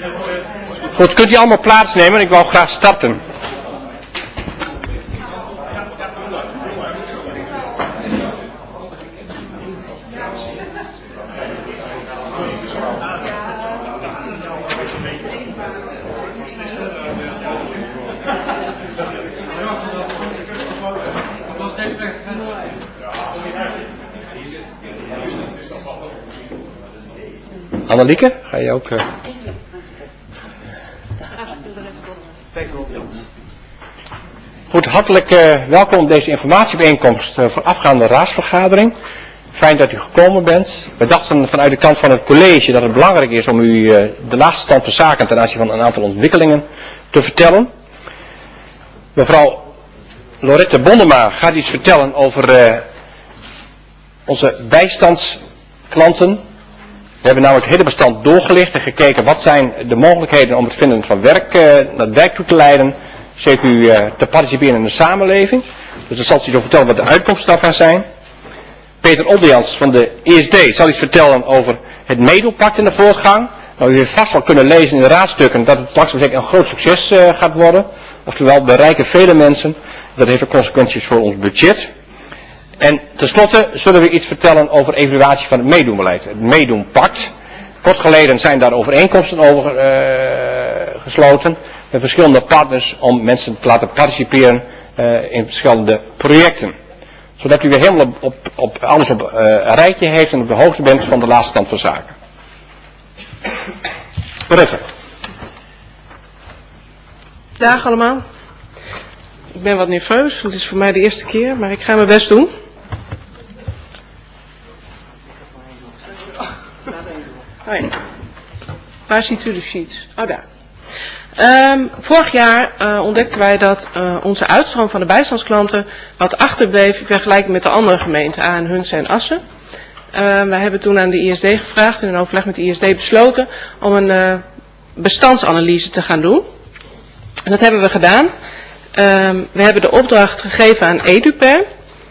Goed, kunt u allemaal plaatsnemen? Ik wou graag starten. Annelieke, ga je ook... Goed, hartelijk welkom op deze informatiebijeenkomst voorafgaande raadsvergadering. Fijn dat u gekomen bent. We dachten vanuit de kant van het college dat het belangrijk is om u de laatste stand van zaken ten aanzien van een aantal ontwikkelingen te vertellen. Mevrouw Lorette Bondema gaat iets vertellen over onze bijstandsklanten. We hebben namelijk het hele bestand doorgelicht en gekeken wat zijn de mogelijkheden om het vinden van werk naar het werk toe te leiden. CQ te participeren in de samenleving. Dus dan zal u vertellen wat de uitkomsten daarvan zijn. Peter Oldejans van de ESD zal iets vertellen over het meedoelpact in de voortgang. Nou, u heeft vast wel kunnen lezen in de raadstukken dat het langzaam zeker een groot succes gaat worden. Oftewel, we bereiken vele mensen. Dat heeft ook consequenties voor ons budget. En tenslotte zullen we iets vertellen over evaluatie van het meedoenbeleid. Het meedoenpact. Kort geleden zijn daar overeenkomsten over gesloten. Met verschillende partners om mensen te laten participeren in verschillende projecten. Zodat u weer helemaal alles op een rijtje heeft en op de hoogte bent van de laatste stand van zaken. Rutte. Dag allemaal. Ik ben wat nerveus, want het is voor mij de eerste keer, maar ik ga mijn best doen. Oh ja. Waar ziet u de sheets? Oh, daar. Vorig jaar ontdekten wij dat onze uitstroom van de bijstandsklanten wat achterbleef in vergelijking met de andere gemeenten, Aen, Hunze en Assen. Wij hebben toen aan de ISD gevraagd en in overleg met de ISD besloten om een bestandsanalyse te gaan doen. En dat hebben we gedaan. We hebben de opdracht gegeven aan Eduper.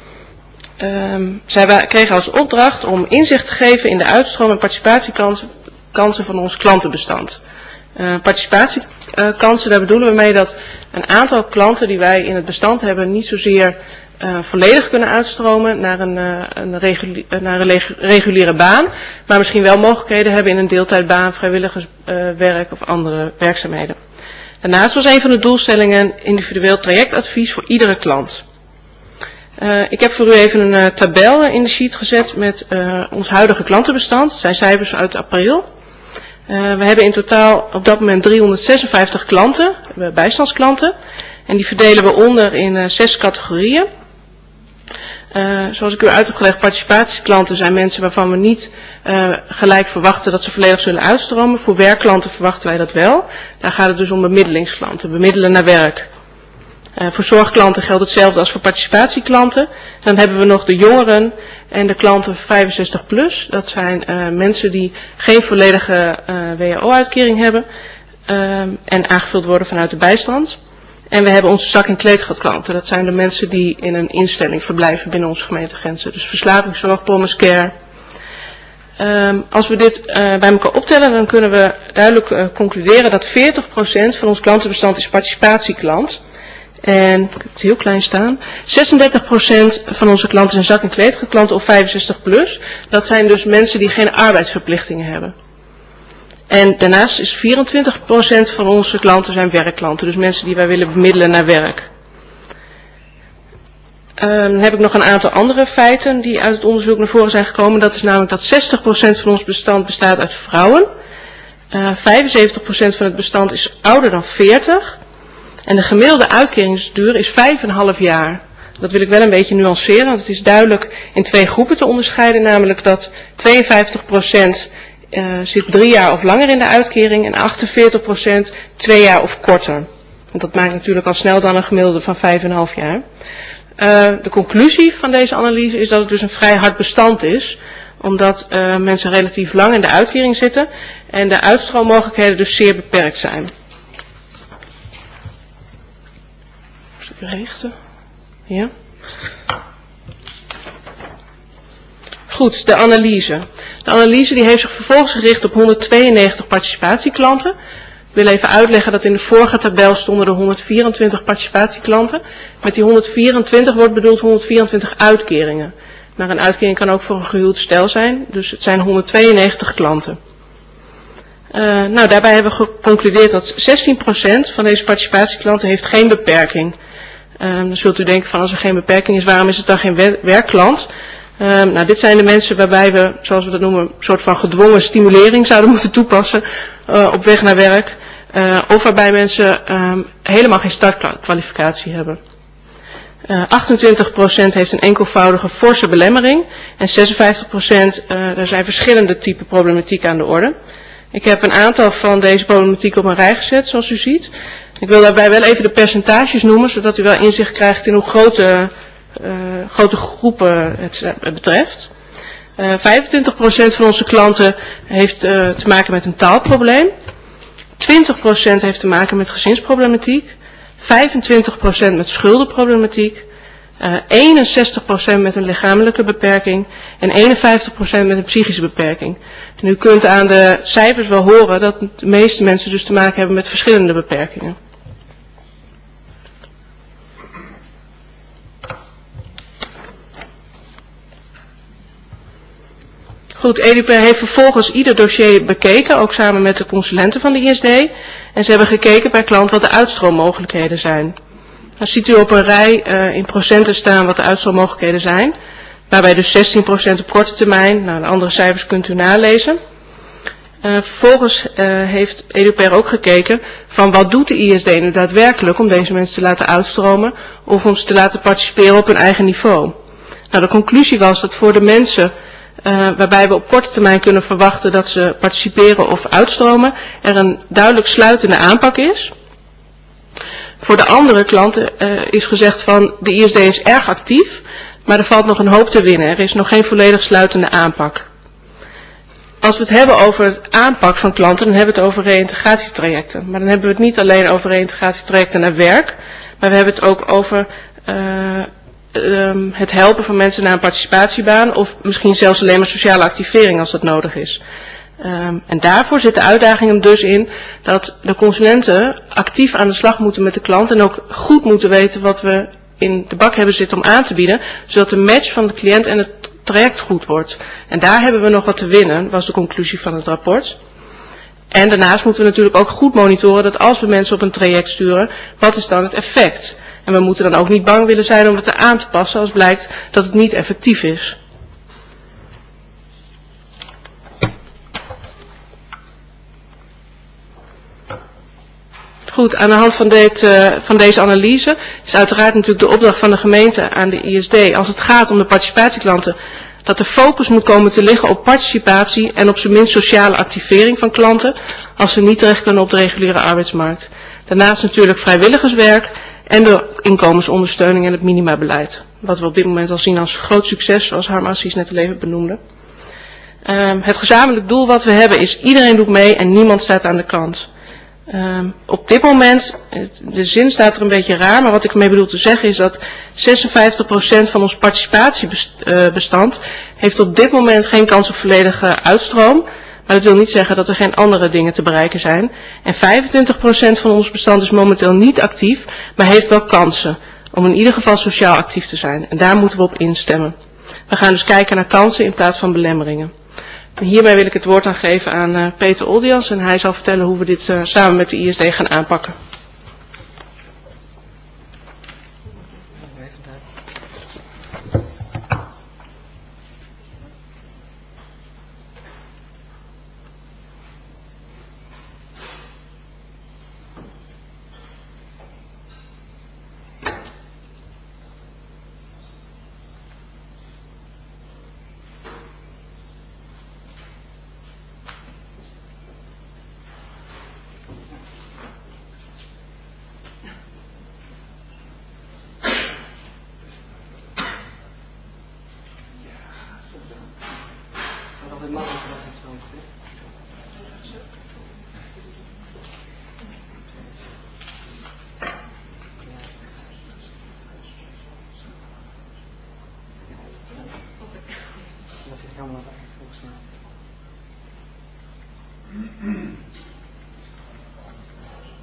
Zij kregen als opdracht om inzicht te geven in de uitstroom en participatiekansen van ons klantenbestand. Participatiekansen, daar bedoelen we mee dat een aantal klanten die wij in het bestand hebben niet zozeer volledig kunnen uitstromen naar een reguliere baan, maar misschien wel mogelijkheden hebben in een deeltijdbaan, vrijwilligerswerk of andere werkzaamheden. Daarnaast was een van de doelstellingen individueel trajectadvies voor iedere klant. Ik heb voor u even een tabel in de sheet gezet met ons huidige klantenbestand. Het zijn cijfers uit april. We hebben in totaal op dat moment 356 klanten, bijstandsklanten. En die verdelen we onder in 6 categorieën. Zoals ik u uit heb gelegd, participatieklanten zijn mensen waarvan we niet gelijk verwachten dat ze volledig zullen uitstromen. Voor werkklanten verwachten wij dat wel. Daar gaat het dus om bemiddelingsklanten, bemiddelen naar werk. Voor zorgklanten geldt hetzelfde als voor participatieklanten. Dan hebben we nog de jongeren en de klanten 65 plus. Dat zijn mensen die geen volledige WAO-uitkering hebben en aangevuld worden vanuit de bijstand. En we hebben onze zak- en kleedgatklanten. Dat zijn de mensen die in een instelling verblijven binnen onze gemeentegrenzen. Dus verslavingszorg, Promise Care. Als we dit bij elkaar optellen, dan kunnen we duidelijk concluderen dat 40% van ons klantenbestand is participatieklant. En ik heb het heel klein staan. 36% van onze klanten zijn zak- en kleedgatklanten of 65 plus. Dat zijn dus mensen die geen arbeidsverplichtingen hebben. En daarnaast is 24% van onze klanten zijn werkklanten. Dus mensen die wij willen bemiddelen naar werk. Dan heb ik nog een aantal andere feiten die uit het onderzoek naar voren zijn gekomen. Dat is namelijk dat 60% van ons bestand bestaat uit vrouwen. 75% van het bestand is ouder dan 40. En de gemiddelde uitkeringsduur is 5,5 jaar. Dat wil ik wel een beetje nuanceren, want het is duidelijk in 2 groepen te onderscheiden. Namelijk dat 52% zit 3 jaar of langer in de uitkering en 48% 2 jaar of korter. En dat maakt natuurlijk al snel dan een gemiddelde van 5,5 jaar. De conclusie van deze analyse is dat het dus een vrij hard bestand is. Omdat mensen relatief lang in de uitkering zitten en de uitstroommogelijkheden dus zeer beperkt zijn. Rechten. Ja. Goed, de analyse. De analyse die heeft zich vervolgens gericht op 192 participatieklanten. Ik wil even uitleggen dat in de vorige tabel stonden er 124 participatieklanten. Met die 124 wordt bedoeld 124 uitkeringen. Maar een uitkering kan ook voor een gehuwd stel zijn, dus het zijn 192 klanten. Daarbij hebben we geconcludeerd dat 16% van deze participatieklanten heeft geen beperking. Dan zult u denken van als er geen beperking is, waarom is het dan geen werkklant? Dit zijn de mensen waarbij we, zoals we dat noemen, een soort van gedwongen stimulering zouden moeten toepassen op weg naar werk. Of waarbij mensen helemaal geen startkwalificatie hebben. 28% heeft een enkelvoudige forse belemmering. En 56% er zijn verschillende typen problematiek aan de orde. Ik heb een aantal van deze problematiek op een rij gezet, zoals u ziet. Ik wil daarbij wel even de percentages noemen, zodat u wel inzicht krijgt in hoe grote groepen het betreft. 25% van onze klanten heeft te maken met een taalprobleem. 20% heeft te maken met gezinsproblematiek. 25% met schuldenproblematiek. 61% met een lichamelijke beperking. En 51% met een psychische beperking. En u kunt aan de cijfers wel horen dat de meeste mensen dus te maken hebben met verschillende beperkingen. Goed, EDUPR heeft vervolgens ieder dossier bekeken, ook samen met de consulenten van de ISD. En ze hebben gekeken per klant wat de uitstroommogelijkheden zijn. Dan ziet u op een rij in procenten staan wat de uitstroommogelijkheden zijn. Waarbij dus 16% op korte termijn, de andere cijfers kunt u nalezen. Vervolgens heeft EDUPR ook gekeken van wat doet de ISD nu daadwerkelijk om deze mensen te laten uitstromen of om ze te laten participeren op hun eigen niveau. De conclusie was dat voor de mensen waarbij we op korte termijn kunnen verwachten dat ze participeren of uitstromen, er een duidelijk sluitende aanpak is. Voor de andere klanten is gezegd van de ISD is erg actief, maar er valt nog een hoop te winnen. Er is nog geen volledig sluitende aanpak. Als we het hebben over het aanpak van klanten, dan hebben we het over reïntegratietrajecten. Maar dan hebben we het niet alleen over reïntegratietrajecten naar werk, maar we hebben het ook over het helpen van mensen naar een participatiebaan of misschien zelfs alleen maar sociale activering als dat nodig is. En daarvoor zit de uitdaging hem dus in dat de consulenten actief aan de slag moeten met de klant en ook goed moeten weten wat we in de bak hebben zitten om aan te bieden, zodat de match van de cliënt en het traject goed wordt. En daar hebben we nog wat te winnen, was de conclusie van het rapport. En daarnaast moeten we natuurlijk ook goed monitoren dat als we mensen op een traject sturen, wat is dan het effect? En we moeten dan ook niet bang willen zijn om het aan te passen als blijkt dat het niet effectief is. Goed, aan de hand van deze analyse is uiteraard natuurlijk de opdracht van de gemeente aan de ISD, als het gaat om de participatieklanten, dat de focus moet komen te liggen op participatie en op zijn minst sociale activering van klanten, als ze niet terecht kunnen op de reguliere arbeidsmarkt. Daarnaast natuurlijk vrijwilligerswerk en de inkomensondersteuning en het minimabeleid. Wat we op dit moment al zien als groot succes, zoals Harm Assis net al even benoemde. Het gezamenlijk doel wat we hebben is iedereen doet mee en niemand staat aan de kant. Op dit moment, de zin staat er een beetje raar, maar wat ik ermee bedoel te zeggen is dat 56% van ons participatiebestand heeft op dit moment geen kans op volledige uitstroom. Maar dat wil niet zeggen dat er geen andere dingen te bereiken zijn. En 25% van ons bestand is momenteel niet actief, maar heeft wel kansen om in ieder geval sociaal actief te zijn. En daar moeten we op instemmen. We gaan dus kijken naar kansen in plaats van belemmeringen. En hiermee wil ik het woord aan geven aan Peter Oldians en hij zal vertellen hoe we dit samen met de ISD gaan aanpakken.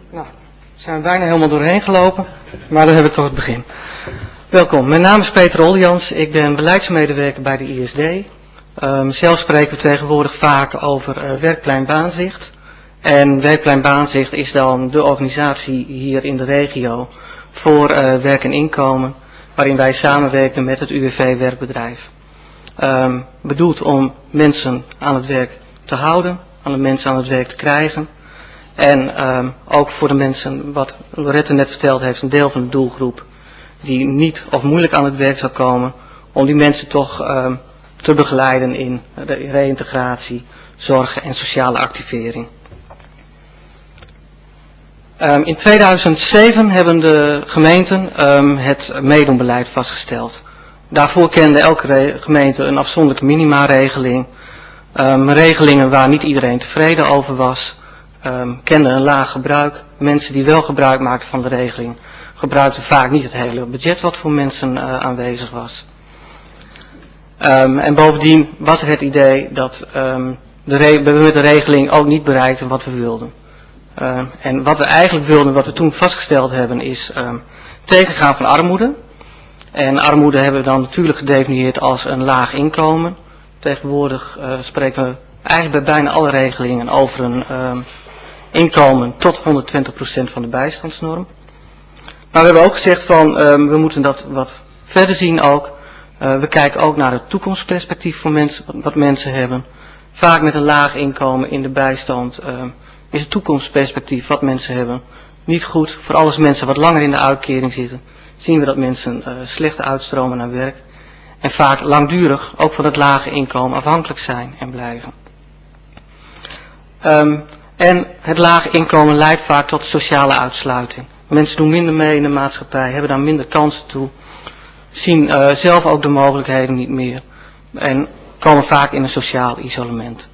Nou, zijn we bijna helemaal doorheen gelopen, maar dan hebben we toch het begin. Welkom, mijn naam is Peter Oljans, ik ben beleidsmedewerker bij de ISD. Zelf spreken we tegenwoordig vaak over Werkplein Baanzicht. En Werkplein Baanzicht is dan de organisatie hier in de regio voor werk en inkomen, waarin wij samenwerken met het UWV werkbedrijf. Bedoeld om mensen aan het werk te houden, aan de mensen aan het werk te krijgen. En ook voor de mensen, wat Lorette net verteld heeft, een deel van de doelgroep die niet of moeilijk aan het werk zou komen, om die mensen toch te begeleiden in de reïntegratie, zorg en sociale activering. In 2007 hebben de gemeenten het meedoenbeleid vastgesteld. Daarvoor kende elke gemeente een afzonderlijke minimaregeling. Regelingen waar niet iedereen tevreden over was. Kenden een laag gebruik. Mensen die wel gebruik maakten van de regeling gebruikten vaak niet het hele budget wat voor mensen aanwezig was. En bovendien was er het idee dat we met de regeling ook niet bereikten wat we wilden. En wat we eigenlijk wilden, wat we toen vastgesteld hebben, is tegengaan van armoede. En armoede hebben we dan natuurlijk gedefinieerd als een laag inkomen. Tegenwoordig spreken we eigenlijk bij bijna alle regelingen over een inkomen tot 120% van de bijstandsnorm. Maar we hebben ook gezegd van we moeten dat wat verder zien ook. We kijken ook naar het toekomstperspectief voor mensen, wat mensen hebben. Vaak met een laag inkomen in de bijstand is het toekomstperspectief wat mensen hebben niet goed. Vooral als mensen wat langer in de uitkering zitten, zien we dat mensen slecht uitstromen naar werk. En vaak langdurig ook van het lage inkomen afhankelijk zijn en blijven. En het lage inkomen leidt vaak tot sociale uitsluiting. Mensen doen minder mee in de maatschappij, hebben daar minder kansen toe, zien zelf ook de mogelijkheden niet meer en komen vaak in een sociaal isolement.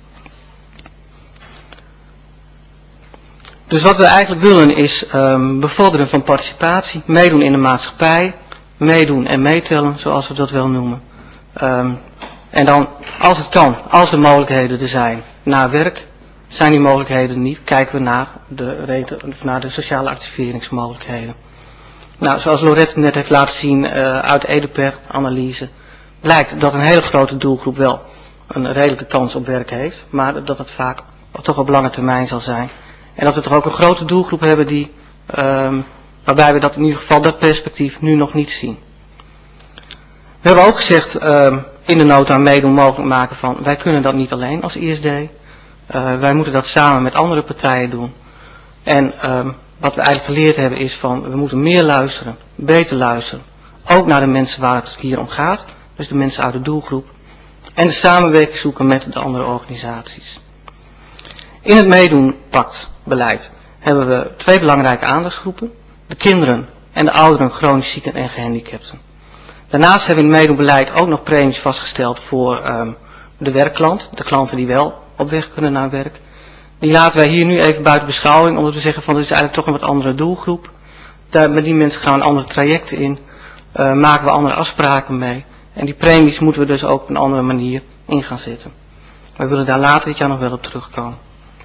Dus wat we eigenlijk willen is bevorderen van participatie, meedoen in de maatschappij, meedoen en meetellen, zoals we dat wel noemen. En dan, als het kan, als de mogelijkheden er zijn, naar werk. Zijn die mogelijkheden niet, kijken we naar de sociale activeringsmogelijkheden. Nou, zoals Lorette net heeft laten zien uit de EDPER-analyse, blijkt dat een hele grote doelgroep wel een redelijke kans op werk heeft, maar dat het vaak toch op lange termijn zal zijn. En dat we toch ook een grote doelgroep hebben die, waarbij we dat in ieder geval dat perspectief nu nog niet zien. We hebben ook gezegd in de nota meedoen mogelijk maken van wij kunnen dat niet alleen als ISD. Wij moeten dat samen met andere partijen doen. En wat we eigenlijk geleerd hebben is van we moeten meer luisteren, beter luisteren. Ook naar de mensen waar het hier om gaat. Dus de mensen uit de doelgroep. En de samenwerking zoeken met de andere organisaties. In het meedoenpactbeleid hebben we 2 belangrijke aandachtsgroepen. De kinderen en de ouderen, chronisch zieken en gehandicapten. Daarnaast hebben we in het meedoenbeleid ook nog premies vastgesteld voor de werkklant. De klanten die wel op weg kunnen naar werk. Die laten wij hier nu even buiten beschouwing, omdat we zeggen van dit is eigenlijk toch een wat andere doelgroep. Met die mensen gaan we andere trajecten in, maken we andere afspraken mee. En die premies moeten we dus ook op een andere manier in gaan zetten. We willen daar later dit jaar nog wel op terugkomen.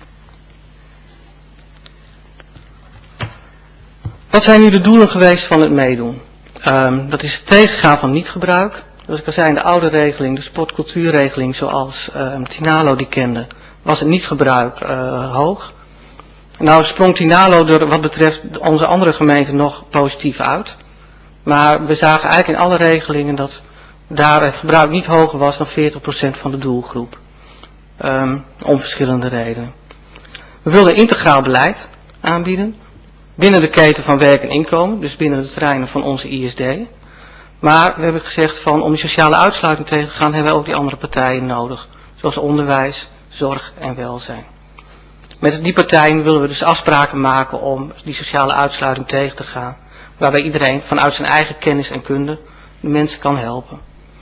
Wat zijn nu de doelen geweest van het meedoen? Dat is het tegengaan van niet-gebruik. Zoals ik al zei, in de oude regeling, de sportcultuurregeling zoals Tinalo die kende, was het niet-gebruik hoog. Nou sprong Tinalo er wat betreft onze andere gemeenten nog positief uit. Maar we zagen eigenlijk in alle regelingen dat daar het gebruik niet hoger was dan 40% van de doelgroep. Om verschillende redenen. We wilden integraal beleid aanbieden. Binnen de keten van werk en inkomen, dus binnen de terreinen van onze ISD. Maar we hebben gezegd van om die sociale uitsluiting tegen te gaan hebben we ook die andere partijen nodig. Zoals onderwijs, zorg en welzijn. Met die partijen willen we dus afspraken maken om die sociale uitsluiting tegen te gaan. Waarbij iedereen vanuit zijn eigen kennis en kunde de mensen kan helpen.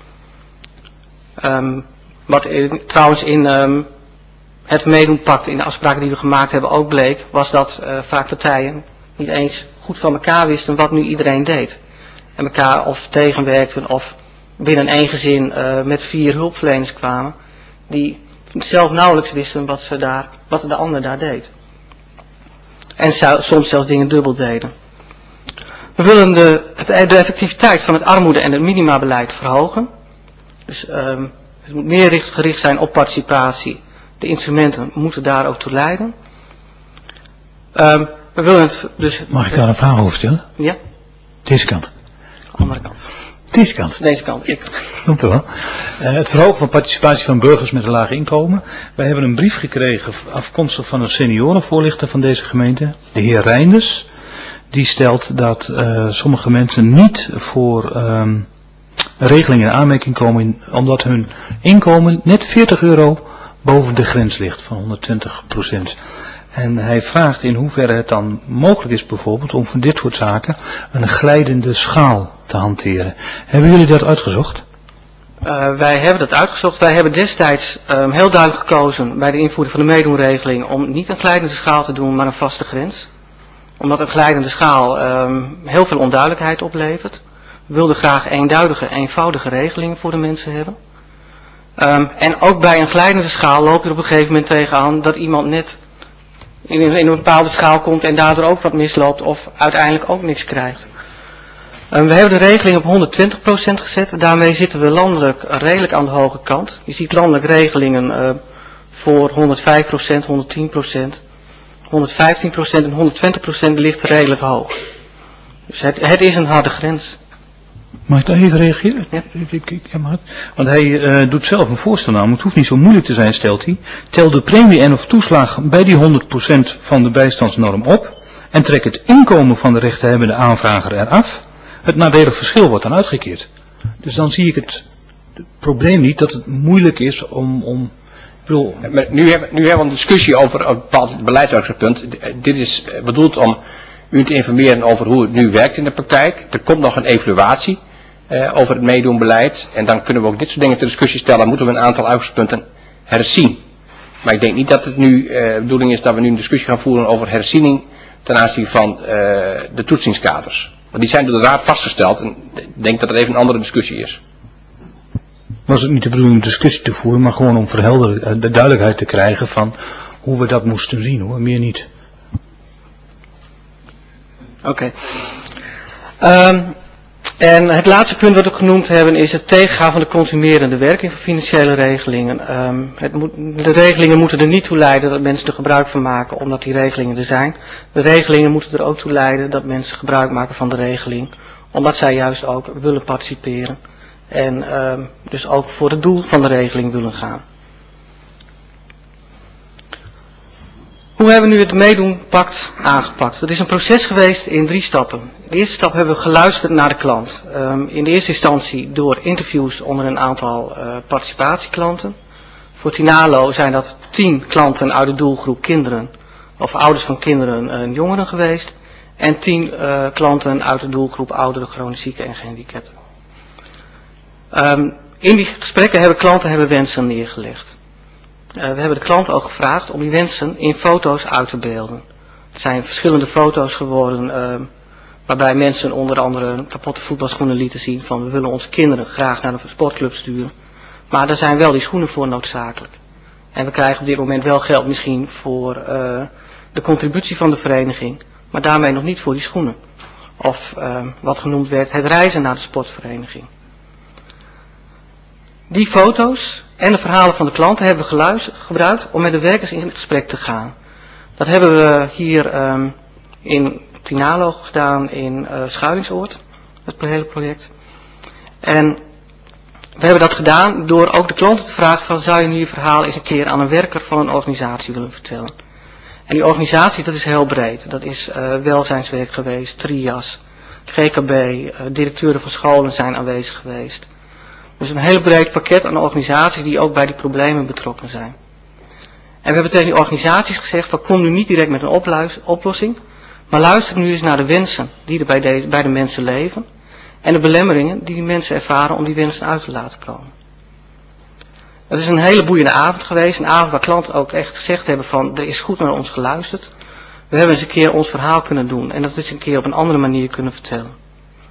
Wat trouwens in het meedoenpact, in de afspraken die we gemaakt hebben ook bleek, was dat vaak partijen niet eens goed van elkaar wisten wat nu iedereen deed. En elkaar of tegenwerkten of binnen één gezin met 4 hulpverleners kwamen. Die zelf nauwelijks wisten wat de ander daar deed. en soms zelfs dingen dubbel deden. We willen de effectiviteit van het armoede- en het minimabeleid verhogen. Dus het moet meer gericht zijn op participatie. De instrumenten moeten daar ook toe leiden. We willen het dus... Mag ik daar een vraag over stellen? Ja? Deze kant. Andere kant. Deze kant. Deze kant, ik. Komt er wel. Het verhogen van participatie van burgers met een laag inkomen. Wij hebben een brief gekregen afkomstig van een seniorenvoorlichter van deze gemeente, de heer Reinders. Die stelt dat sommige mensen niet voor regelingen in aanmerking komen omdat hun inkomen net 40 euro boven de grens ligt van 120%. En hij vraagt in hoeverre het dan mogelijk is bijvoorbeeld om voor dit soort zaken een glijdende schaal te hanteren. Hebben jullie dat uitgezocht? Wij hebben dat uitgezocht. Wij hebben destijds heel duidelijk gekozen bij de invoering van de meedoenregeling om niet een glijdende schaal te doen, maar een vaste grens. Omdat een glijdende schaal heel veel onduidelijkheid oplevert. We wilden graag eenduidige, eenvoudige regelingen voor de mensen hebben. En ook bij een glijdende schaal loop je op een gegeven moment tegenaan dat iemand net in een bepaalde schaal komt en daardoor ook wat misloopt of uiteindelijk ook niks krijgt. We hebben de regeling op 120% gezet. Daarmee zitten we landelijk redelijk aan de hoge kant. Je ziet landelijk regelingen voor 105%, 110%, 115% en 120% ligt redelijk hoog. Dus het is een harde grens. Mag ik daar even reageren? Ja. Want hij doet zelf een voorstel aan, maar het hoeft niet zo moeilijk te zijn, stelt hij. Tel de premie en of toeslag bij die 100% van de bijstandsnorm op en trek het inkomen van de rechthebbende aanvrager eraf. Het nadelig verschil wordt dan uitgekeerd. Dus dan zie ik het probleem niet dat het moeilijk is om Maar nu hebben we een discussie over een bepaald beleidsuitgangspunt. Dit is bedoeld om u te informeren over hoe het nu werkt in de praktijk. Er komt nog een evaluatie over het meedoenbeleid. En dan kunnen we ook dit soort dingen ter discussie stellen. Moeten we een aantal uitgangspunten herzien. Maar ik denk niet dat het nu de bedoeling is dat we nu een discussie gaan voeren over herziening ten aanzien van de toetsingskaders. Want die zijn door de Raad vastgesteld en ik denk dat het even een andere discussie is. Was het niet de bedoeling om discussie te voeren, maar gewoon om de duidelijkheid te krijgen van hoe we dat moesten zien hoor, meer niet. Oké. En het laatste punt wat we genoemd hebben is het tegengaan van de consumerende werking van financiële regelingen. De regelingen moeten er niet toe leiden dat mensen er gebruik van maken omdat die regelingen er zijn. De regelingen moeten er ook toe leiden dat mensen gebruik maken van de regeling omdat zij juist ook willen participeren. En dus ook voor het doel van de regeling willen gaan. Hoe hebben we nu het meedoenpact aangepakt? Dat is een proces geweest in 3 stappen. In de eerste stap hebben we geluisterd naar de klant. In de eerste instantie door interviews onder een aantal participatieklanten. Voor Tinalo zijn dat 10 klanten uit de doelgroep kinderen of ouders van kinderen en jongeren geweest. En 10 klanten uit de doelgroep ouderen, chronisch zieken en gehandicapten. In die gesprekken hebben klanten wensen neergelegd. We hebben de klant ook gevraagd om die wensen in foto's uit te beelden. Het zijn verschillende foto's geworden waarbij mensen onder andere kapotte voetbalschoenen lieten zien van we willen onze kinderen graag naar de sportclub sturen. Maar daar zijn wel die schoenen voor noodzakelijk. En we krijgen op dit moment wel geld misschien voor de contributie van de vereniging, maar daarmee nog niet voor die schoenen. Of wat genoemd werd het reizen naar de sportvereniging. Die foto's en de verhalen van de klanten hebben we gebruikt om met de werkers in gesprek te gaan. Dat hebben we hier in Tinalo gedaan in Schuilingsoord, het hele project. En we hebben dat gedaan door ook de klanten te vragen van zou je nu je verhaal eens een keer aan een werker van een organisatie willen vertellen. En die organisatie dat is heel breed. Dat is welzijnswerk geweest, TRIAS, GKB, directeuren van scholen zijn aanwezig geweest. Dus een heel breed pakket aan organisaties die ook bij die problemen betrokken zijn. En we hebben tegen die organisaties gezegd van kom nu niet direct met een oplossing, maar luister nu eens naar de wensen die er bij de mensen leven en de belemmeringen die mensen ervaren om die wensen uit te laten komen. Het is een hele boeiende avond geweest, een avond waar klanten ook echt gezegd hebben van er is goed naar ons geluisterd. We hebben eens een keer ons verhaal kunnen doen en dat is een keer op een andere manier kunnen vertellen.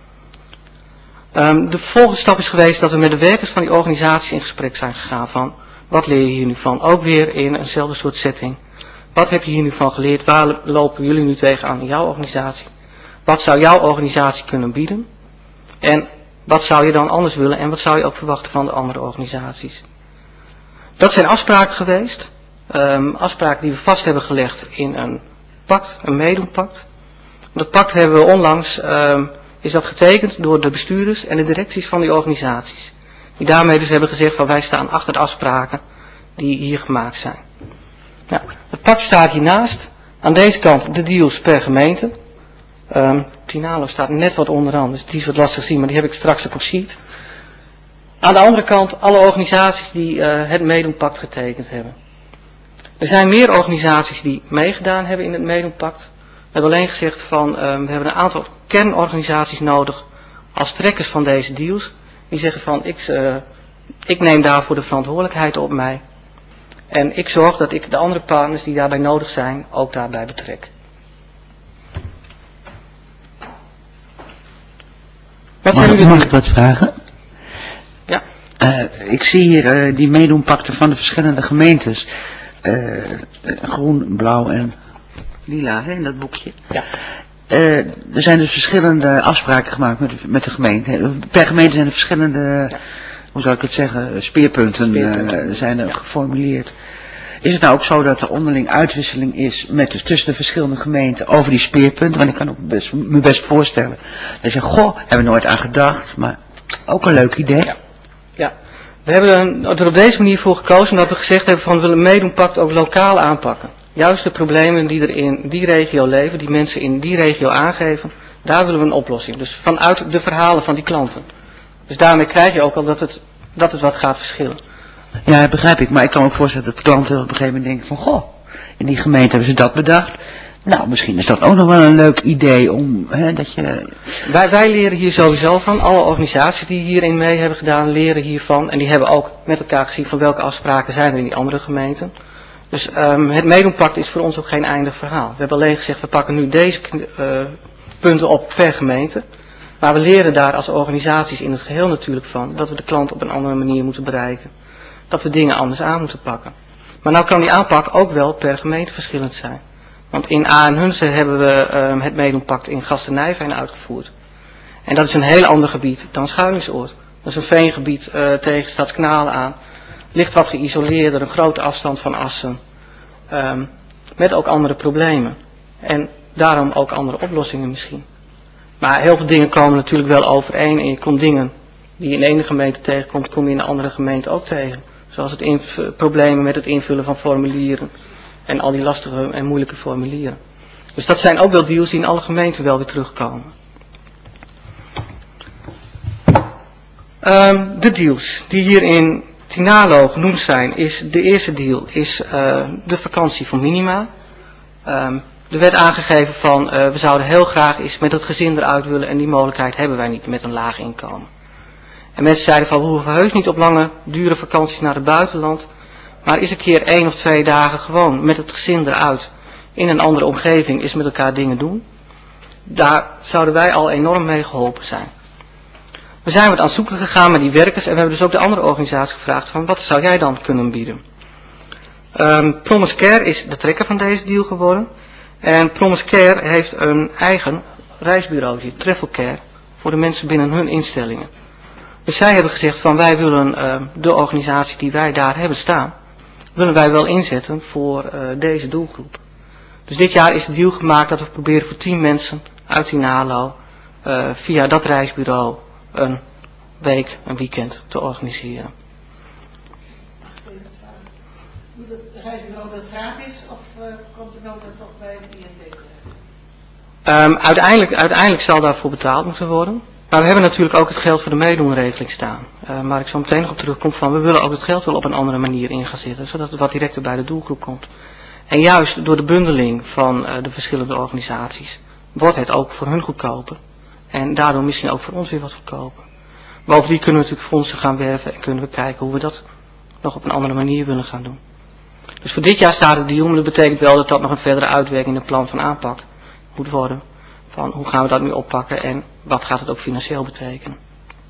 De volgende stap is geweest dat we met de werkers van die organisaties in gesprek zijn gegaan van wat leer je hier nu van? Ook weer in eenzelfde soort setting. Wat heb je hier nu van geleerd? Waar lopen jullie nu tegenaan in jouw organisatie? Wat zou jouw organisatie kunnen bieden? En wat zou je dan anders willen en wat zou je ook verwachten van de andere organisaties? Dat zijn afspraken geweest. Afspraken die we vast hebben gelegd in een pact, een meedoenpact. Dat pact hebben we onlangs, is dat getekend door de bestuurders en de directies van die organisaties. Die daarmee dus hebben gezegd van wij staan achter de afspraken die hier gemaakt zijn. Nou, het pact staat hiernaast. Aan deze kant de deals per gemeente. Tinalo staat net wat onderaan, dus die is wat lastig te zien, maar die heb ik straks ook op sheet. Aan de andere kant alle organisaties die het meedoenpact getekend hebben. Er zijn meer organisaties die meegedaan hebben in het meedoenpact. We hebben alleen gezegd van we hebben een aantal kernorganisaties nodig als trekkers van deze deals. Die zeggen van ik neem daarvoor de verantwoordelijkheid op mij. En ik zorg dat ik de andere partners die daarbij nodig zijn ook daarbij betrek. Mag ik wat vragen? Ja. Ik zie hier die meedoenpakten van de verschillende gemeentes. Groen, blauw en lila in dat boekje. Ja. Er zijn dus verschillende afspraken gemaakt met de gemeente. Per gemeente zijn er verschillende, hoe zal ik het zeggen, speerpunten zijn er geformuleerd. Is het nou ook zo dat er onderling uitwisseling is tussen de verschillende gemeenten over die speerpunten? Want ik kan me best voorstellen. Dat je goh, hebben we nooit aan gedacht, maar ook een leuk idee. Ja. We hebben er op deze manier voor gekozen omdat we gezegd hebben van we willen meedoenpact ook lokaal aanpakken. Juist de problemen die er in die regio leven, die mensen in die regio aangeven, daar willen we een oplossing. Dus vanuit de verhalen van die klanten. Dus daarmee krijg je ook al dat het wat gaat verschillen. Ja, dat begrijp ik. Maar ik kan me ook voorstellen dat klanten op een gegeven moment denken van goh, in die gemeente hebben ze dat bedacht. Nou, misschien is dat ook nog wel een leuk idee om, dat je... Wij leren hier sowieso van. Alle organisaties die hierin mee hebben gedaan, leren hiervan. En die hebben ook met elkaar gezien van welke afspraken zijn er in die andere gemeenten. Dus het meedoenpact is voor ons ook geen eindig verhaal. We hebben alleen gezegd, we pakken nu deze punten op per gemeente. Maar we leren daar als organisaties in het geheel natuurlijk van dat we de klant op een andere manier moeten bereiken. Dat we dingen anders aan moeten pakken. Maar nou kan die aanpak ook wel per gemeente verschillend zijn. Want in A en Hunze hebben we het meedoenpact in Gastenijveen uitgevoerd. En dat is een heel ander gebied dan Schuilingsoord. Dat is een veengebied tegen Stadsknalen aan. Ligt wat geïsoleerder, een grote afstand van Assen. Met ook andere problemen. En daarom ook andere oplossingen misschien. Maar heel veel dingen komen natuurlijk wel overeen. En je komt dingen die je in de ene gemeente tegenkomt, kom je in de andere gemeente ook tegen. Zoals problemen met het invullen van formulieren. En al die lastige en moeilijke formulieren. Dus dat zijn ook wel deals die in alle gemeenten wel weer terugkomen. De deals die hier in Tinalo genoemd zijn, de eerste deal is de vakantie voor minima. Er werd aangegeven van we zouden heel graag eens met het gezin eruit willen en die mogelijkheid hebben wij niet met een laag inkomen. En mensen zeiden van we hoeven heus niet op lange dure vakanties naar het buitenland. Maar eens een keer 1 of 2 dagen gewoon met het gezin eruit in een andere omgeving is met elkaar dingen doen. Daar zouden wij al enorm mee geholpen zijn. We zijn wat aan het zoeken gegaan met die werkers en we hebben dus ook de andere organisatie gevraagd van wat zou jij dan kunnen bieden. Promise Care is de trekker van deze deal geworden. En Promise Care heeft een eigen reisbureau, Travel Care, voor de mensen binnen hun instellingen. Dus zij hebben gezegd van wij willen de organisatie die wij daar hebben staan, willen wij wel inzetten voor deze doelgroep. Dus dit jaar is de deal gemaakt dat we proberen voor 10 mensen uit Tinalo via dat reisbureau een week, een weekend te organiseren. Moet het reisbureau dat gratis of komt er wel toch bij de IND terecht? Uiteindelijk zal daarvoor betaald moeten worden. Maar we hebben natuurlijk ook het geld voor de meedoenregeling staan. Waar ik zo meteen nog op terugkom van, we willen ook het geld wel op een andere manier in gaan zetten. Zodat het wat directer bij de doelgroep komt. En juist door de bundeling van de verschillende organisaties wordt het ook voor hun goedkoper. En daardoor misschien ook voor ons weer wat goedkoper. Bovendien kunnen we natuurlijk fondsen gaan werven en kunnen we kijken hoe we dat nog op een andere manier willen gaan doen. Dus voor dit jaar staat het deal, maar dat betekent wel dat dat nog een verdere uitwerking in het plan van aanpak moet worden. Van hoe gaan we dat nu oppakken en wat gaat het ook financieel betekenen.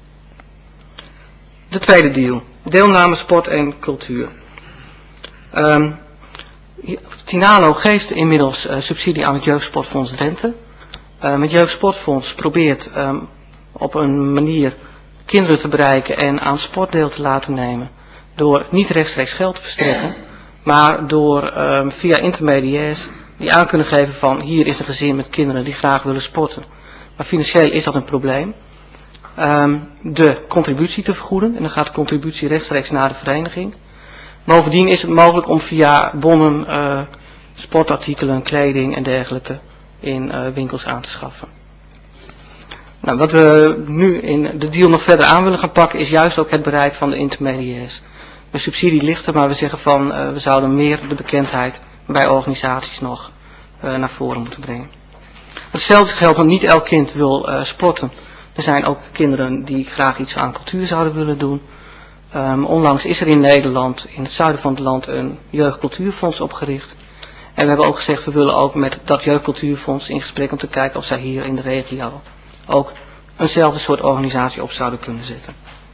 De tweede deal. Deelname, sport en cultuur. Tinalo geeft inmiddels subsidie aan het Jeugdsportfonds Drenthe. Het Jeugdsportfonds probeert op een manier kinderen te bereiken en aan sport deel te laten nemen. Door niet rechtstreeks geld te verstrekken, maar door via intermediairs die aan kunnen geven van hier is een gezin met kinderen die graag willen sporten. Maar financieel is dat een probleem. De contributie te vergoeden en dan gaat de contributie rechtstreeks naar de vereniging. Bovendien is het mogelijk om via bonnen, sportartikelen, kleding en dergelijke in winkels aan te schaffen. Nou, wat we nu in de deal nog verder aan willen gaan pakken is juist ook het bereik van de intermediairs. De subsidie ligt er, maar we zeggen van we zouden meer de bekendheid bij organisaties nog naar voren moeten brengen. Hetzelfde geldt, want niet elk kind wil sporten. Er zijn ook kinderen die graag iets aan cultuur zouden willen doen. Onlangs is er in Nederland, in het zuiden van het land, een jeugdcultuurfonds opgericht. En we hebben ook gezegd, we willen ook met dat jeugdcultuurfonds in gesprek om te kijken of zij hier in de regio ook eenzelfde soort organisatie op zouden kunnen zetten.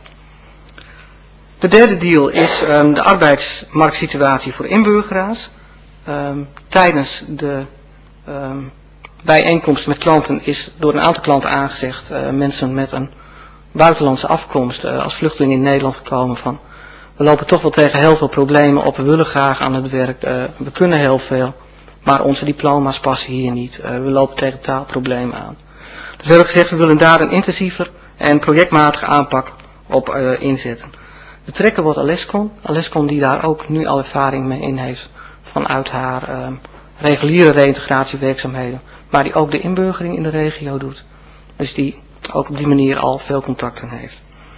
De derde deal is de arbeidsmarktsituatie voor inburgeraars. Tijdens de bijeenkomst met klanten is door een aantal klanten aangezegd, mensen met een buitenlandse afkomst als vluchteling in Nederland gekomen van, we lopen toch wel tegen heel veel problemen op, we willen graag aan het werk, we kunnen heel veel, maar onze diploma's passen hier niet, we lopen tegen taalproblemen aan. Dus we hebben gezegd, we willen daar een intensiever en projectmatige aanpak op inzetten. De trekker wordt Alescon die daar ook nu al ervaring mee in heeft vanuit haar reguliere reïntegratiewerkzaamheden, maar die ook de inburgering in de regio doet. Dus die ook op die manier al veel contacten heeft.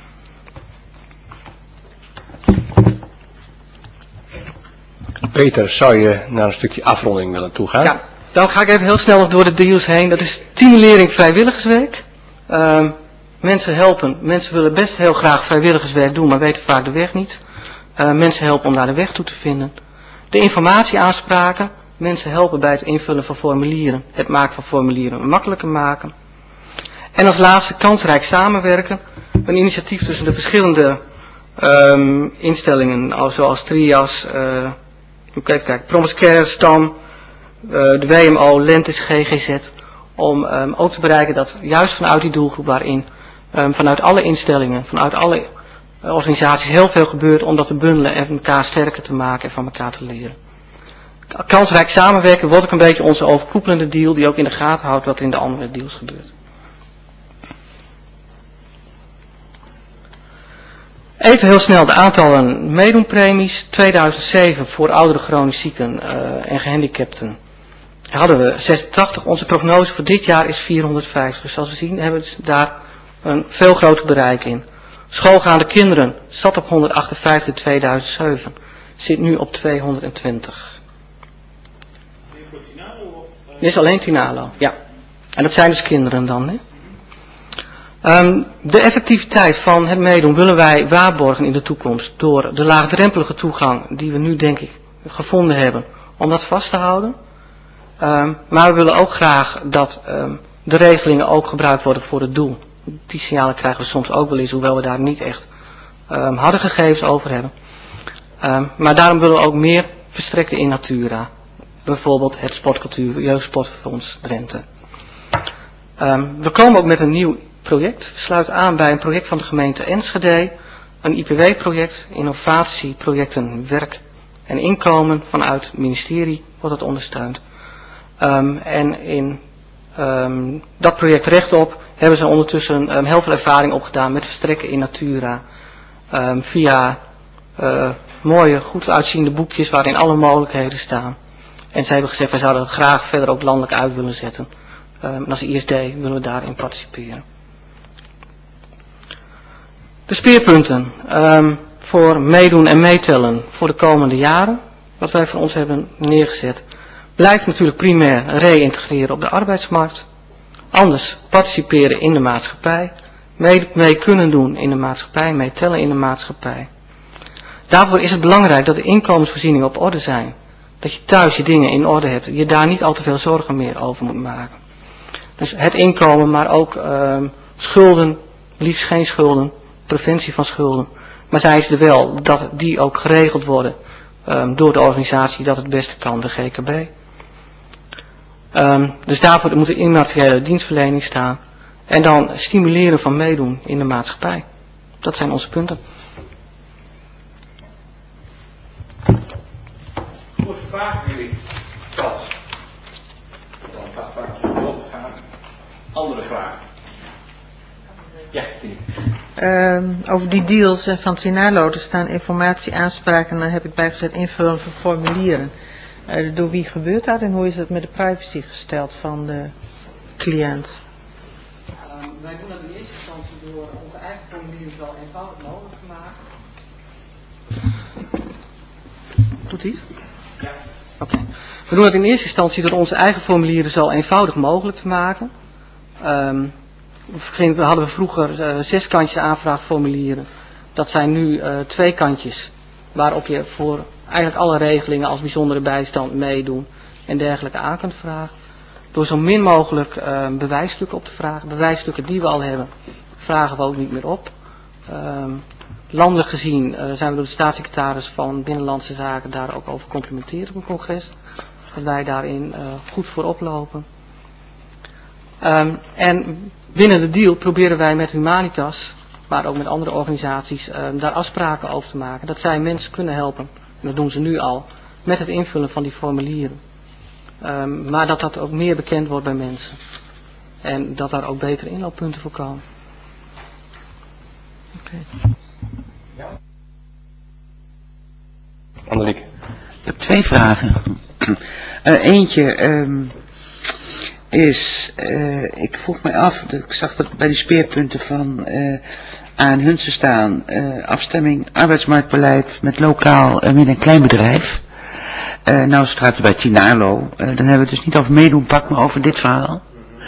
Peter, zou je naar een stukje afronding willen toegaan? Ja, dan ga ik even heel snel nog door de deals heen. Dat is stimulering vrijwilligerswerk. Mensen helpen. Mensen willen best heel graag vrijwilligerswerk doen, maar weten vaak de weg niet. Mensen helpen om daar de weg toe te vinden. De informatieaanspraken. Mensen helpen bij het invullen van formulieren. Het maken van formulieren makkelijker maken. En als laatste kansrijk samenwerken. Een initiatief tussen de verschillende instellingen, zoals Trias, even kijken, Promiscare, Stam, de WMO, Lentis, GGZ. Om ook te bereiken dat juist vanuit die doelgroep waarin vanuit alle instellingen, vanuit alle organisaties heel veel gebeurt om dat te bundelen en elkaar sterker te maken en van elkaar te leren. Kansrijk samenwerken wordt ook een beetje onze overkoepelende deal die ook in de gaten houdt wat er in de andere deals gebeurt. Even heel snel de aantallen meedoenpremies. 2007 voor oudere chronisch zieken en gehandicapten hadden we 86. Onze prognose voor dit jaar is 450. Dus zoals we zien hebben we daar een veel groter bereik in. Schoolgaande kinderen zat op 158 in 2007. Zit nu op 220. Dit is alleen Tinalo, ja. En dat zijn dus kinderen dan, hè. De effectiviteit van het meedoen willen wij waarborgen in de toekomst door de laagdrempelige toegang die we nu denk ik gevonden hebben om dat vast te houden. Maar we willen ook graag dat de regelingen ook gebruikt worden voor het doel. Die signalen krijgen we soms ook wel eens, hoewel we daar niet echt harde gegevens over hebben. Maar daarom willen we ook meer verstrekken in Natura. Bijvoorbeeld het Sportcultuur Jeugdsportfonds Drenthe. We komen ook met een nieuw project. We sluiten aan bij een project van de gemeente Enschede. Een IPW-project, innovatieprojecten, werk en inkomen vanuit het ministerie wordt het ondersteund. En in dat project rechtop hebben ze ondertussen heel veel ervaring opgedaan met verstrekken in Natura. Via mooie, goed uitziende boekjes waarin alle mogelijkheden staan. En ze hebben gezegd, wij zouden het graag verder ook landelijk uit willen zetten. En als ISD willen we daarin participeren. De speerpunten voor meedoen en meetellen voor de komende jaren, wat wij voor ons hebben neergezet, blijft natuurlijk primair reïntegreren op de arbeidsmarkt. Anders participeren in de maatschappij, mee kunnen doen in de maatschappij, meetellen in de maatschappij. Daarvoor is het belangrijk dat de inkomensvoorzieningen op orde zijn. Dat je thuis je dingen in orde hebt, je daar niet al te veel zorgen meer over moet maken. Dus het inkomen, maar ook schulden, liefst geen schulden, preventie van schulden. Maar zijn ze er wel, dat die ook geregeld worden door de organisatie dat het beste kan, de GKB. Dus daarvoor moet de immateriële dienstverlening staan. En dan stimuleren van meedoen in de maatschappij. Dat zijn onze punten. Goed, vragen jullie? Charles. Dan een paar vragen doorgegaan. Andere vragen? Ja, over die deals van Tinalo, er staan informatie, aanspraken en dan heb ik bijgezet invullen van formulieren. Door wie gebeurt dat en hoe is het met de privacy gesteld van de cliënt? Wij doen dat in eerste instantie door onze eigen formulieren zo eenvoudig mogelijk te maken. Doet hij het? Ja. Oké. We doen dat in eerste instantie door onze eigen formulieren zo eenvoudig mogelijk te maken. Hadden we vroeger 6 kantjes aanvraagformulieren. Dat zijn nu 2 kantjes. Waarop je voor eigenlijk alle regelingen als bijzondere bijstand, meedoen en dergelijke aan kunt vragen. Door zo min mogelijk bewijsstukken op te vragen. Bewijsstukken die we al hebben, vragen we ook niet meer op. Landelijk gezien zijn we door de staatssecretaris van Binnenlandse Zaken daar ook over gecomplimenteerd op een congres. Dat wij daarin goed voor oplopen. En binnen de deal proberen wij met Humanitas, maar ook met andere organisaties, daar afspraken over te maken. Dat zij mensen kunnen helpen, en dat doen ze nu al, met het invullen van die formulieren. Maar dat dat ook meer bekend wordt bij mensen. En dat daar ook betere inlooppunten voor komen. Okay. Ja. Anneliek. Ik heb 2 vragen. Eentje is, ik vroeg mij af, ik zag dat bij die speerpunten van aan Hunsen staan, afstemming arbeidsmarktbeleid met lokaal midden- en kleinbedrijf. Nou staat er bij Tinalo, dan hebben we het dus niet over meedoen, pak maar over dit verhaal.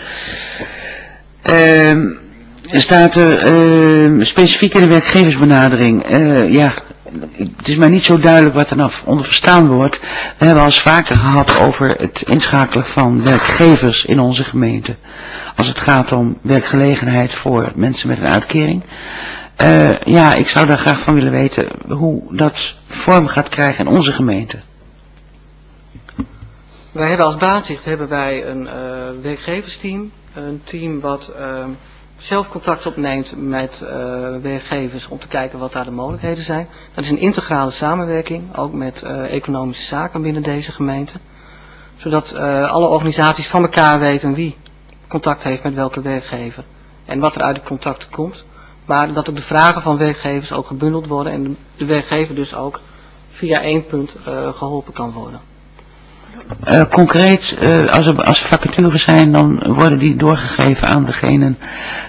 Staat er specifiek in de werkgeversbenadering, ja, het is mij niet zo duidelijk wat er nou onder verstaan wordt. We hebben al eens vaker gehad over het inschakelen van werkgevers in onze gemeente. Als het gaat om werkgelegenheid voor mensen met een uitkering. Ja, ik zou daar graag van willen weten hoe dat vorm gaat krijgen in onze gemeente. Wij hebben als Baanzicht een werkgeversteam. Een team wat zelf contact opneemt met werkgevers om te kijken wat daar de mogelijkheden zijn. Dat is een integrale samenwerking, ook met economische zaken binnen deze gemeente. Zodat alle organisaties van elkaar weten wie contact heeft met welke werkgever. En wat er uit de contacten komt. Maar dat ook de vragen van werkgevers ook gebundeld worden en de werkgever dus ook via 1 punt geholpen kan worden. Concreet, als er vacatures zijn, dan worden die doorgegeven aan degenen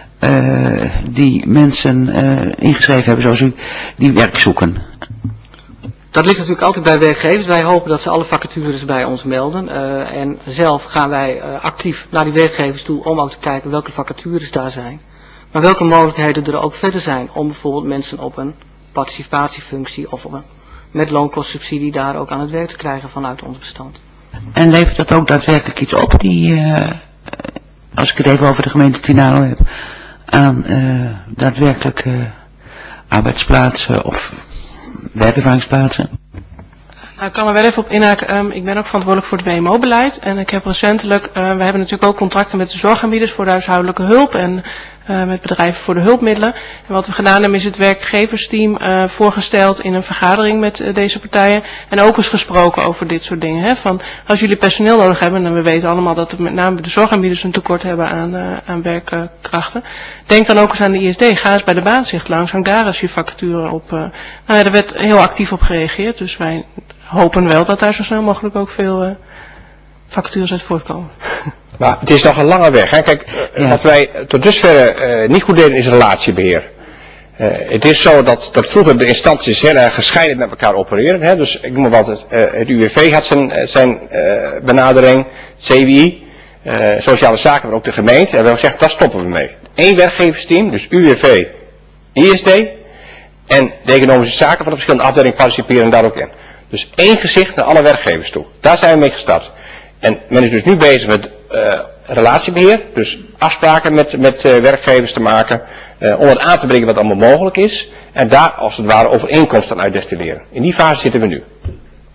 die mensen ingeschreven hebben, zoals u, die werk zoeken. Dat ligt natuurlijk altijd bij werkgevers. Wij hopen dat ze alle vacatures bij ons melden. En zelf gaan wij actief naar die werkgevers toe om ook te kijken welke vacatures daar zijn. Maar welke mogelijkheden er ook verder zijn om bijvoorbeeld mensen op een participatiefunctie of met loonkostsubsidie daar ook aan het werk te krijgen vanuit ons bestand. En levert dat ook daadwerkelijk iets op, als ik het even over de gemeente Tinalo heb, aan daadwerkelijk arbeidsplaatsen of werkervaringsplaatsen? Nou, ik kan er wel even op inhaken. Ik ben ook verantwoordelijk voor het WMO-beleid. En ik heb recentelijk, we hebben natuurlijk ook contracten met de zorgaanbieders voor de huishoudelijke hulp en met bedrijven voor de hulpmiddelen. En wat we gedaan hebben is het werkgeversteam voorgesteld in een vergadering met deze partijen. En ook eens gesproken over dit soort dingen. Hè? Van, als jullie personeel nodig hebben, en we weten allemaal dat er met name de zorgaanbieders een tekort hebben aan werkkrachten. Denk dan ook eens aan de ISD. Ga eens bij de Baanzicht langs, hang daar eens je vacature op. Nou ja, er werd heel actief op gereageerd. Dus wij hopen wel dat daar zo snel mogelijk ook veel vacatures uit voortkomen. Maar het is nog een lange weg. Hè? Kijk, wat wij tot dusver niet goed deden is relatiebeheer. Het is zo dat vroeger de instanties heel erg gescheiden met elkaar opereren. Hè? Dus ik noem maar wat, het UWV had zijn benadering, CWI, sociale zaken, maar ook de gemeente. En we hebben gezegd, daar stoppen we mee. 1 werkgeversteam, dus UWV, ISD en de economische zaken van de verschillende afdelingen participeren daar ook in. Dus 1 gezicht naar alle werkgevers toe. Daar zijn we mee gestart. En men is dus nu bezig met relatiebeheer, dus afspraken met werkgevers te maken, om het aan te brengen wat allemaal mogelijk is. En daar als het ware overeenkomsten uit destilleren. In die fase zitten we nu.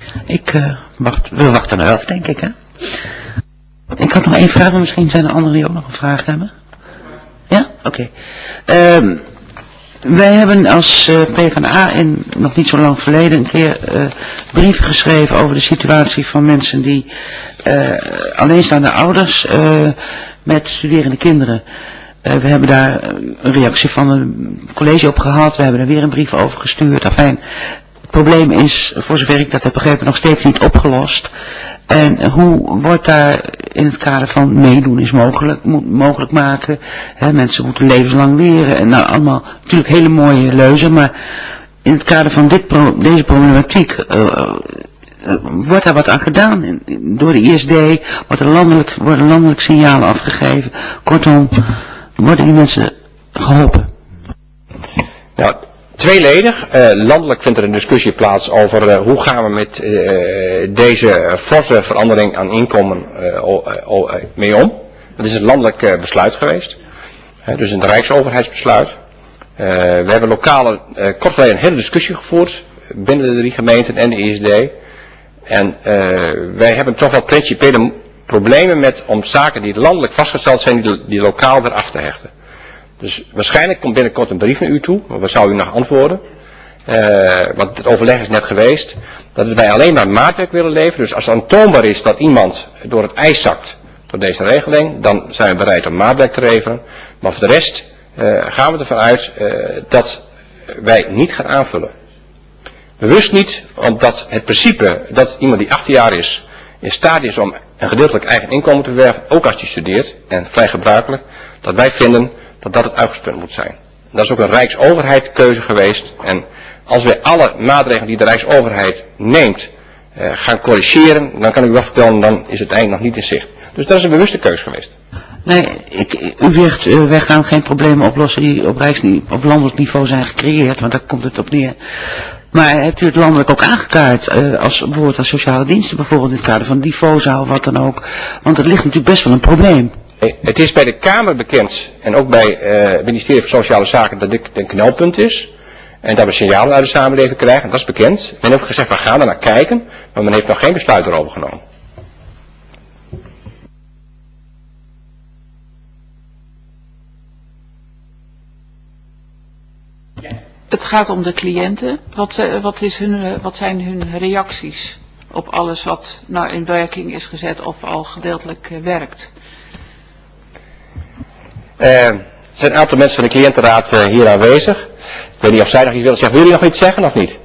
We wachten er af, denk ik, hè? Ik had nog één vraag, maar misschien zijn er anderen die ook nog een vraag hebben. Ja? Oké. Wij hebben als PvdA in nog niet zo lang verleden een keer brieven geschreven over de situatie van mensen die alleenstaande ouders met studerende kinderen. We hebben daar een reactie van een college op gehad, we hebben er weer een brief over gestuurd. Enfin, het probleem is, voor zover ik dat heb begrepen, nog steeds niet opgelost. En hoe wordt daar in het kader van meedoen is mogelijk maken. Hè, mensen moeten levenslang leren. En nou, allemaal natuurlijk hele mooie leuzen. Maar in het kader van deze problematiek wordt daar wat aan gedaan. Door de ISD worden landelijk signalen afgegeven. Kortom, worden die mensen geholpen. Nou, tweeledig. Landelijk vindt er een discussie plaats over hoe gaan we met deze forse verandering aan inkomen mee om. Dat is een landelijk besluit geweest. Dus een rijksoverheidsbesluit. We hebben lokale kort geleden een hele discussie gevoerd binnen de 3 gemeenten en de ISD. En wij hebben toch wel principiële problemen om zaken die landelijk vastgesteld zijn, die lokaal weer af te hechten. Dus waarschijnlijk komt binnenkort een brief naar u toe, maar waar zou u nog antwoorden? Want het overleg is net geweest, dat wij alleen maar maatwerk willen leveren. Dus als het aantoonbaar is dat iemand door het ijs zakt door deze regeling, dan zijn we bereid om maatwerk te leveren. Maar voor de rest gaan we ervan uit dat wij niet gaan aanvullen. Bewust niet, omdat het principe dat iemand die 18 jaar is, in staat is om een gedeeltelijk eigen inkomen te verwerven, ook als hij studeert, en vrij gebruikelijk, dat wij vinden dat dat het uitgangspunt moet zijn. Dat is ook een Rijksoverheid keuze geweest. En als wij alle maatregelen die de Rijksoverheid neemt gaan corrigeren, dan kan ik u wel vertellen, dan is het eind nog niet in zicht. Dus dat is een bewuste keuze geweest. Nee, u zegt wij gaan geen problemen oplossen die op landelijk niveau zijn gecreëerd, want daar komt het op neer. Maar heeft u het landelijk ook aangekaart, bijvoorbeeld als sociale diensten, bijvoorbeeld in het kader van DIFOSA of wat dan ook? Want het ligt natuurlijk best wel een probleem. Het is bij de Kamer bekend en ook bij het ministerie van Sociale Zaken dat dit een knelpunt is. En dat we signalen uit de samenleving krijgen, dat is bekend. Men heeft gezegd, we gaan er naar kijken, maar men heeft nog geen besluit erover genomen. Het gaat om de cliënten. Wat zijn hun reacties op alles wat nou in werking is gezet of al gedeeltelijk werkt? Er zijn een aantal mensen van de cliëntenraad hier aanwezig. Ik weet niet of zij nog iets willen zeggen. Willen jullie nog iets zeggen of niet?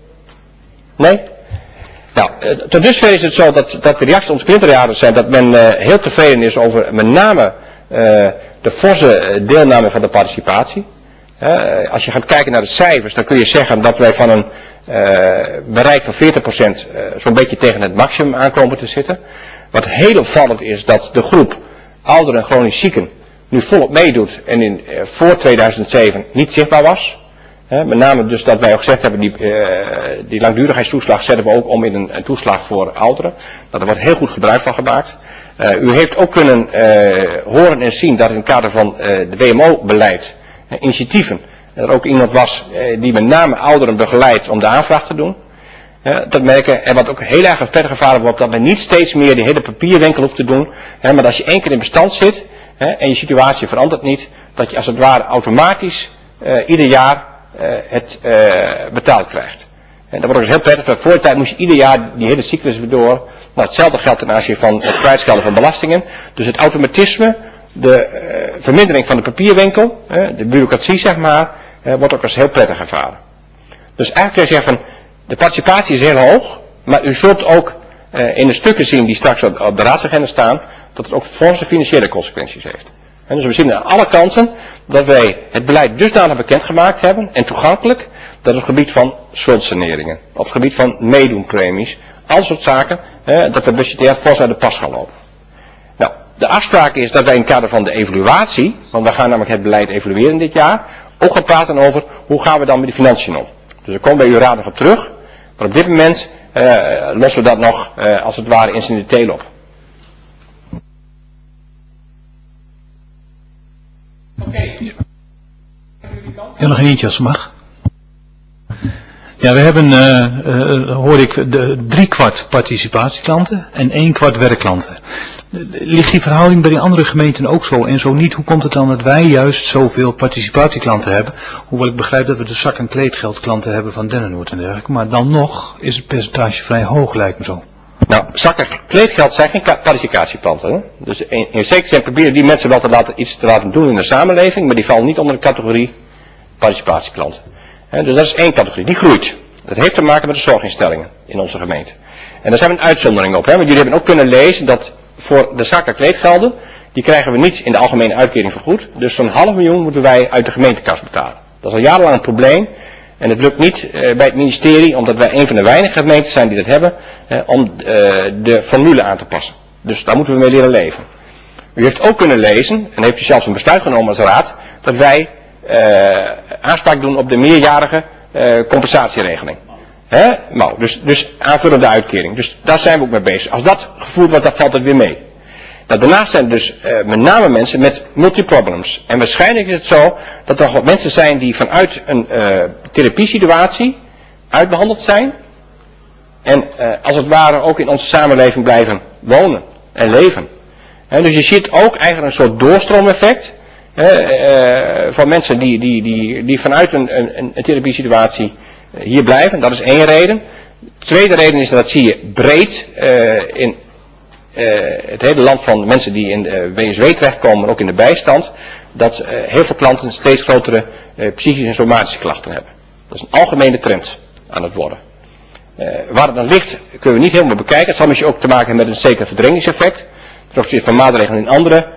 Nee? Nou, tot dusver is het zo dat de reacties van onze cliëntenraad zijn dat men heel tevreden is over met name de forse deelname van de participatie. Als je gaat kijken naar de cijfers, dan kun je zeggen dat wij van een bereik van 40% zo'n beetje tegen het maximum aankomen te zitten. Wat heel opvallend is dat de groep ouderen en chronisch zieken nu volop meedoet en voor 2007 niet zichtbaar was. Met name dus dat wij ook gezegd hebben, die langdurigheidstoeslag zetten we ook om in een toeslag voor ouderen. Nou, daar wordt heel goed gebruik van gemaakt. U heeft ook kunnen horen en zien dat in het kader van de WMO-beleid initiatieven er ook iemand was die met name ouderen begeleidt om de aanvraag te doen. Dat merken. En wat ook heel erg verder gevaren wordt, dat men niet steeds meer die hele papierwinkel hoeft te doen. Maar als je 1 keer in bestand zit en je situatie verandert niet, dat je als het ware automatisch ieder jaar het betaald krijgt. En dat wordt ook heel prettig. Voor de tijd moest je ieder jaar die hele cyclus weer door. Nou, hetzelfde geldt ten aanzien van het kwijtschelden van belastingen. Dus het automatisme, de vermindering van de papierwinkel, de bureaucratie zeg maar, wordt ook als heel prettig ervaren. Dus eigenlijk kun je zeggen van, de participatie is heel hoog, maar u zult ook in de stukken zien die straks op de raadsagenda staan, dat het ook forse financiële consequenties heeft. En dus we zien aan alle kanten dat wij het beleid dusdanig bekendgemaakt hebben en toegankelijk, dat op het gebied van schuldsaneringen, op het gebied van meedoenpremies, al soort zaken, dat we budgetair fors uit de pas gaan lopen. Nou, de afspraak is dat wij in het kader van de evaluatie, want we gaan namelijk het beleid evalueren dit jaar, ook gaan praten over hoe gaan we dan met de financiën om. Dus daar komen bij uw raad nog op terug, maar op dit moment lossen we dat nog als het ware in zijn detail op. Ja, nog eentje als het mag. Ja, we hebben, hoor ik, 3/4 participatieklanten en 1/4 werkklanten. Ligt die verhouding bij die andere gemeenten ook zo? En zo niet, hoe komt het dan dat wij juist zoveel participatieklanten hebben? Hoewel ik begrijp dat we de zak- en kleedgeldklanten hebben van Dennenoord en dergelijke. Maar dan nog is het percentage vrij hoog, lijkt me zo. Nou, zak- en kleedgeld zijn geen participatieklanten. Hè? Dus in zekere zin proberen die mensen wel iets te laten doen in de samenleving, maar die vallen niet onder de categorie participatieklanten. Dus dat is één categorie, die groeit. Dat heeft te maken met de zorginstellingen in onze gemeente. En daar zijn we een uitzondering op. Want jullie hebben ook kunnen lezen dat voor de zak- en kleedgelden, die krijgen we niet in de algemene uitkering vergoed. Dus zo'n 500.000 moeten wij uit de gemeentekas betalen. Dat is al jarenlang een probleem. En het lukt niet bij het ministerie, omdat wij een van de weinige gemeenten zijn die dat hebben, om de formule aan te passen. Dus daar moeten we mee leren leven. U heeft ook kunnen lezen, en heeft u zelfs een besluit genomen als raad, dat wij aanspraak doen op de meerjarige compensatieregeling. Nou, dus aanvullende uitkering. Dus daar zijn we ook mee bezig. Als dat gevoerd wordt, dan valt het weer mee. Nou, daarnaast zijn er dus met name mensen met multiproblems. En waarschijnlijk is het zo dat er mensen zijn die vanuit een therapiesituatie uitbehandeld zijn. En als het ware ook in onze samenleving blijven wonen en leven. Dus je ziet ook eigenlijk een soort doorstroomeffect. Van mensen die vanuit een therapiesituatie hier blijven. Dat is één reden. De tweede reden is dat zie je breed in het hele land van mensen die in de WSW terechtkomen, maar ook in de bijstand, dat heel veel klanten steeds grotere psychische en somatische klachten hebben. Dat is een algemene trend aan het worden. Waar het dan ligt kunnen we niet helemaal bekijken. Het zal misschien ook te maken hebben met een zeker verdringingseffect. Ten opzichte van maatregelen in andere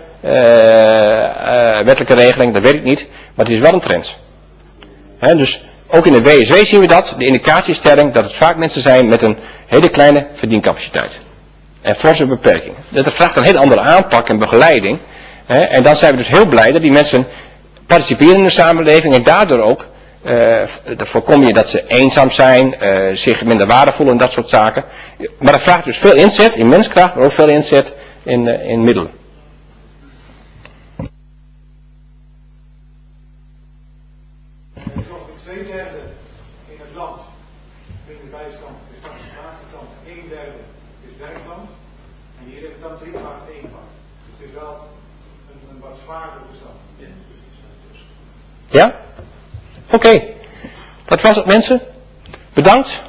wettelijke regeling, dat weet ik niet. Maar het is wel een trend. Dus ook in de WSW zien we dat, de indicatiestelling, dat het vaak mensen zijn met een hele kleine verdiencapaciteit. En forse beperkingen. Dat vraagt een hele andere aanpak en begeleiding. En dan zijn we dus heel blij dat die mensen participeren in de samenleving en daardoor ook voorkom je dat ze eenzaam zijn, zich minder waarde voelen en dat soort zaken. Maar dat vraagt dus veel inzet in menskracht, maar ook veel inzet in middelen. Ongeveer 2/3 in het land in de bijstand is participatiekant, 1/3 is werkkant. En hier heb ik dan 3/4, 1/4. Dus het is wel een wat zwaarder bestand. Ja? Oké. Dat was het, mensen. Bedankt.